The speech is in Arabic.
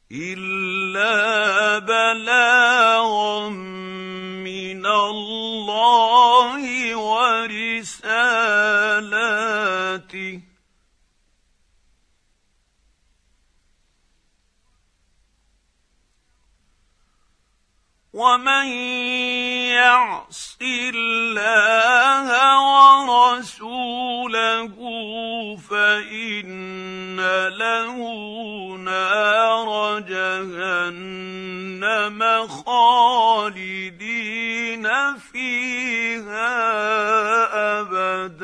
إِلَّا بَلَاغًا مِّنَ اللَّهِ وَرِسَالَاتِهِ ۚ وَمَن يَعْصِ اللَّهَ وَرَسُولَهُ فَإِنَّ لَهُ نَارَ جَهَنَّمَ خَالِدِينَ فِيهَا أَبَدًا.